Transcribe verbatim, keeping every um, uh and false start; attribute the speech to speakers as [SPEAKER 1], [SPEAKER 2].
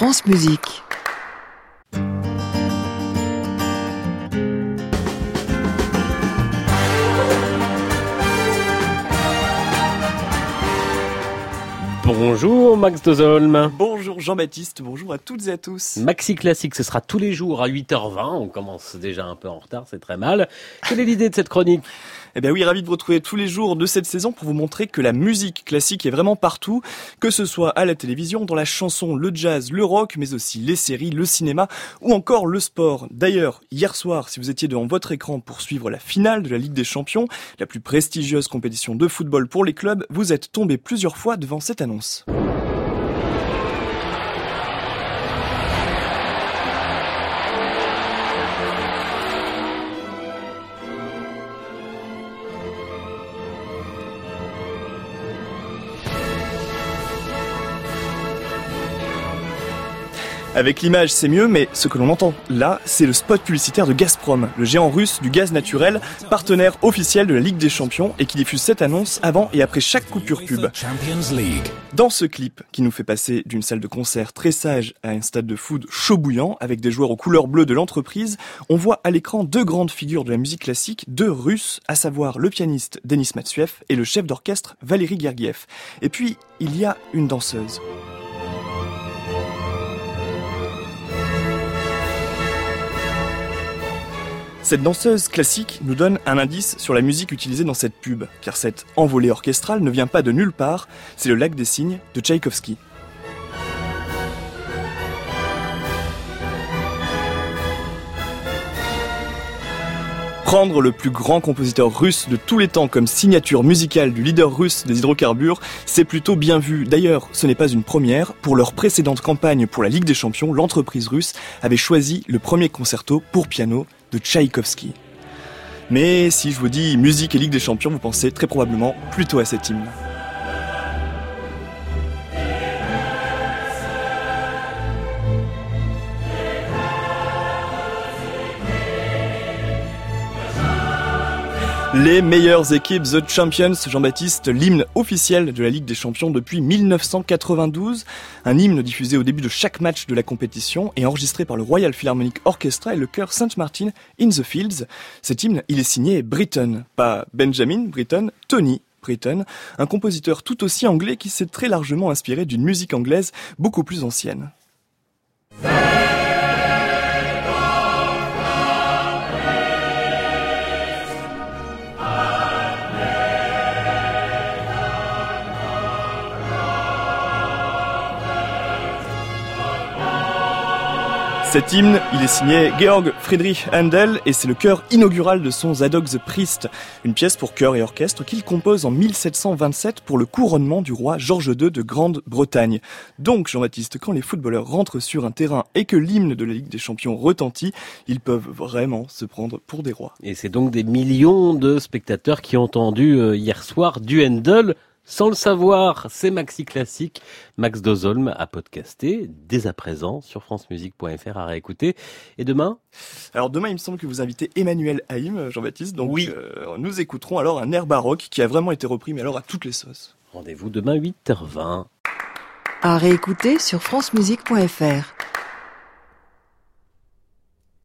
[SPEAKER 1] France Musique.
[SPEAKER 2] Bonjour Max Dozolm.
[SPEAKER 3] Bonjour Jean-Baptiste, bonjour à toutes et à tous.
[SPEAKER 2] Maxi Classique, ce sera tous les jours à huit heures vingt. On commence déjà un peu en retard, c'est très mal. Quelle est l'idée de cette chronique ?
[SPEAKER 3] Eh bien oui, ravi de vous retrouver tous les jours de cette saison pour vous montrer que la musique classique est vraiment partout, que ce soit à la télévision, dans la chanson, le jazz, le rock, mais aussi les séries, le cinéma ou encore le sport. D'ailleurs, hier soir, si vous étiez devant votre écran pour suivre la finale de la Ligue des Champions, la plus prestigieuse compétition de football pour les clubs, vous êtes tombé plusieurs fois devant cette annonce. Avec l'image, c'est mieux, mais ce que l'on entend là, c'est le spot publicitaire de Gazprom, le géant russe du gaz naturel, partenaire officiel de la Ligue des Champions et qui diffuse cette annonce avant et après chaque coupure pub. Dans ce clip, qui nous fait passer d'une salle de concert très sage à un stade de foot chaud bouillant, avec des joueurs aux couleurs bleues de l'entreprise, on voit à l'écran deux grandes figures de la musique classique, deux Russes, à savoir le pianiste Denis Matsuev et le chef d'orchestre Valéry Gergiev. Et puis, il y a une danseuse. Cette danseuse classique nous donne un indice sur la musique utilisée dans cette pub, car cette envolée orchestrale ne vient pas de nulle part, c'est le Lac des Cygnes de Tchaïkovski. Prendre le plus grand compositeur russe de tous les temps comme signature musicale du leader russe des hydrocarbures, c'est plutôt bien vu. D'ailleurs, ce n'est pas une première. Pour leur précédente campagne pour la Ligue des Champions, l'entreprise russe avait choisi le premier concerto pour piano de Tchaïkovski. Mais si je vous dis musique et Ligue des Champions, vous pensez très probablement plutôt à cet hymne. Les meilleures équipes, The Champions, Jean-Baptiste, l'hymne officiel de la Ligue des Champions depuis mille neuf cent quatre-vingt-douze. Un hymne diffusé au début de chaque match de la compétition et enregistré par le Royal Philharmonic Orchestra et le chœur Saint Martin in the Fields. Cet hymne, il est signé Britten, pas Benjamin Britten, Tony Britten, un compositeur tout aussi anglais qui s'est très largement inspiré d'une musique anglaise beaucoup plus ancienne. Cet hymne, il est signé Georg Friedrich Händel et c'est le chœur inaugural de son Zadok the Priest, une pièce pour chœur et orchestre qu'il compose en mille sept cent vingt-sept pour le couronnement du roi George deux de Grande-Bretagne. Donc, Jean-Baptiste, quand les footballeurs rentrent sur un terrain et que l'hymne de la Ligue des Champions retentit, ils peuvent vraiment se prendre pour des rois.
[SPEAKER 2] Et c'est donc des millions de spectateurs qui ont entendu euh, hier soir du Händel. Sans le savoir, c'est Maxi Classique. Max Dozolm a podcasté dès à présent sur francemusique point f r à réécouter. Et demain ?
[SPEAKER 3] Alors demain, il me semble que vous invitez Emmanuel Haïm, Jean-Baptiste. Donc
[SPEAKER 2] oui.
[SPEAKER 3] euh, nous écouterons alors un air baroque qui a vraiment été repris, mais alors à toutes les sauces.
[SPEAKER 2] Rendez-vous demain huit heures vingt.
[SPEAKER 1] À réécouter sur francemusique point f r.